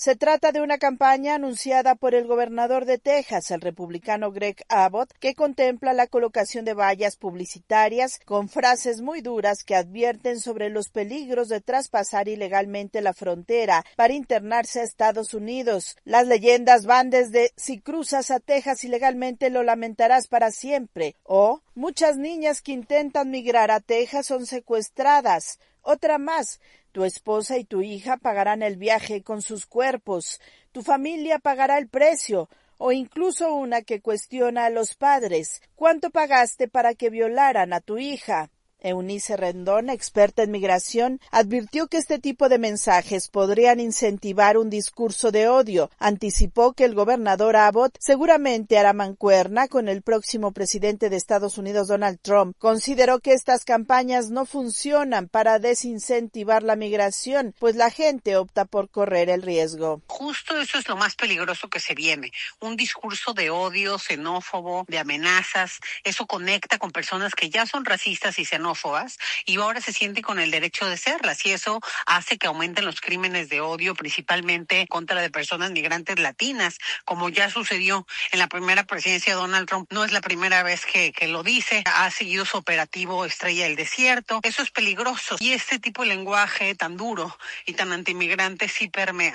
Se trata de una campaña anunciada por el gobernador de Texas, el republicano Greg Abbott, que contempla la colocación de vallas publicitarias con frases muy duras que advierten sobre los peligros de traspasar ilegalmente la frontera para internarse a Estados Unidos. Las leyendas van desde "si cruzas a Texas ilegalmente lo lamentarás para siempre" o "muchas niñas que intentan migrar a Texas son secuestradas". Otra más: "tu esposa y tu hija pagarán el viaje con sus cuerpos, tu familia pagará el precio", o incluso una que cuestiona a los padres: "¿cuánto pagaste para que violaran a tu hija?". Eunice Rendón, experta en migración, advirtió que este tipo de mensajes podrían incentivar un discurso de odio. Anticipó que el gobernador Abbott seguramente hará mancuerna con el próximo presidente de Estados Unidos, Donald Trump. Consideró que estas campañas no funcionan para desincentivar la migración, pues la gente opta por correr el riesgo. Justo eso es lo más peligroso que se viene. Un discurso de odio, xenófobo, de amenazas. Eso conecta con personas que ya son racistas y xenófobas y ahora se sienten con el derecho de serlas, y eso hace que aumenten los crímenes de odio, principalmente contra de personas migrantes latinas, como ya sucedió en la primera presidencia de Donald Trump. No es la primera vez que lo dice, ha seguido su operativo Estrella del Desierto. Eso es peligroso, y este tipo de lenguaje tan duro y tan antimigrante sí permea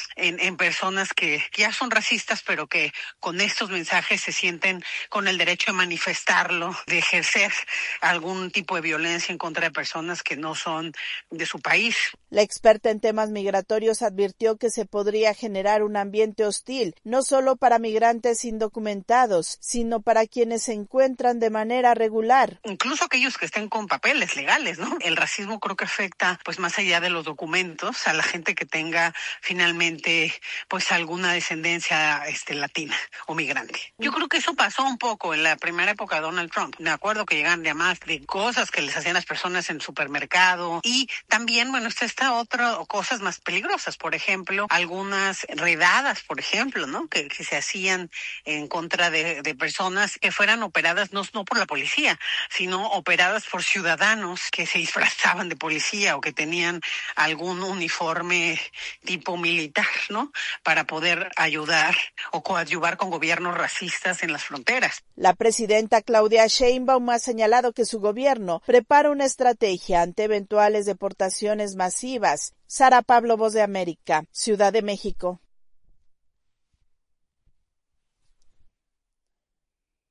en personas que ya son racistas, pero que con estos mensajes se sienten con el derecho de manifestarlo, de ejercer algún tipo de violencia en contra de personas que no son de su país. La experta en temas migratorios advirtió que se podría generar un ambiente hostil, no solo para migrantes indocumentados, sino para quienes se encuentran de manera regular. Incluso aquellos que estén con papeles legales, ¿no? El racismo creo que afecta, pues más allá de los documentos, a la gente que tenga finalmente, pues alguna descendencia latina o migrante. Yo creo que eso pasó un poco en la primera época de Donald Trump. Me acuerdo que llegaban llamadas de cosas que les hacían las personas en el supermercado, y también, bueno, está otra, cosas más peligrosas, por ejemplo, algunas redadas, por ejemplo, ¿no? Que se hacían en contra de personas que fueran operadas no por la policía, sino operadas por ciudadanos que se disfrazaban de policía o que tenían algún uniforme tipo militar, ¿no? Para poder ayudar o coadyuvar con gobiernos racistas en las fronteras. La presidenta Claudia Sheinbaum ha señalado que su gobierno prepara una estrategia ante eventuales deportaciones masivas. Sara Pablo, Voz de América, Ciudad de México.